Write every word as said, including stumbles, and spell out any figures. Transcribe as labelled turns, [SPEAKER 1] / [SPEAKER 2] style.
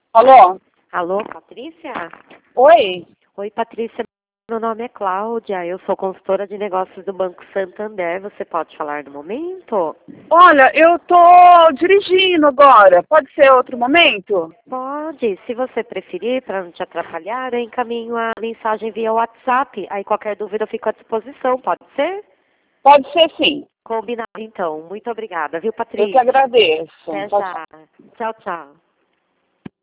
[SPEAKER 1] Alô?
[SPEAKER 2] Alô, Patrícia?
[SPEAKER 1] Oi?
[SPEAKER 2] Oi, Patrícia. Meu nome é Cláudia. Eu sou consultora de negócios do Banco Santander. Você pode falar no momento?
[SPEAKER 1] Olha, eu tô dirigindo agora. Pode ser outro momento?
[SPEAKER 2] Pode. Se você preferir, para não te atrapalhar, eu encaminho a mensagem via WhatsApp. Aí qualquer dúvida eu fico à disposição. Pode ser?
[SPEAKER 1] Pode ser sim.
[SPEAKER 2] Combinado, então. Muito obrigada, viu,
[SPEAKER 1] Eu que
[SPEAKER 2] Patrícia?
[SPEAKER 1] agradeço.
[SPEAKER 2] Até
[SPEAKER 1] Tchau, tchau.
[SPEAKER 2] já. Tchau, tchau.